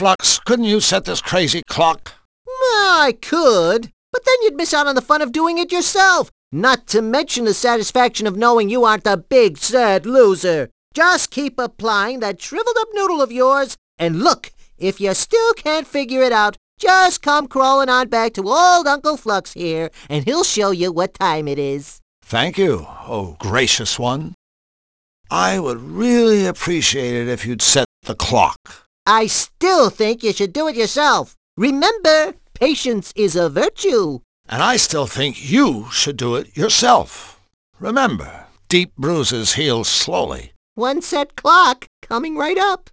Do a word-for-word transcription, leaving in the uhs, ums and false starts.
Flux, couldn't you set this crazy clock? I could, but then you'd miss out on the fun of doing it yourself. Not to mention the satisfaction of knowing you aren't the big, sad loser. Just keep applying that shriveled-up noodle of yours, and look, if you still can't figure it out, just come crawling on back to old Uncle Flux here, and he'll show you what time it is. Thank you, oh gracious one. I would really appreciate it if you'd set the clock. I still think you should do it yourself. Remember, patience is a virtue. And I still think you should do it yourself. Remember, deep bruises heal slowly. One set clock coming right up.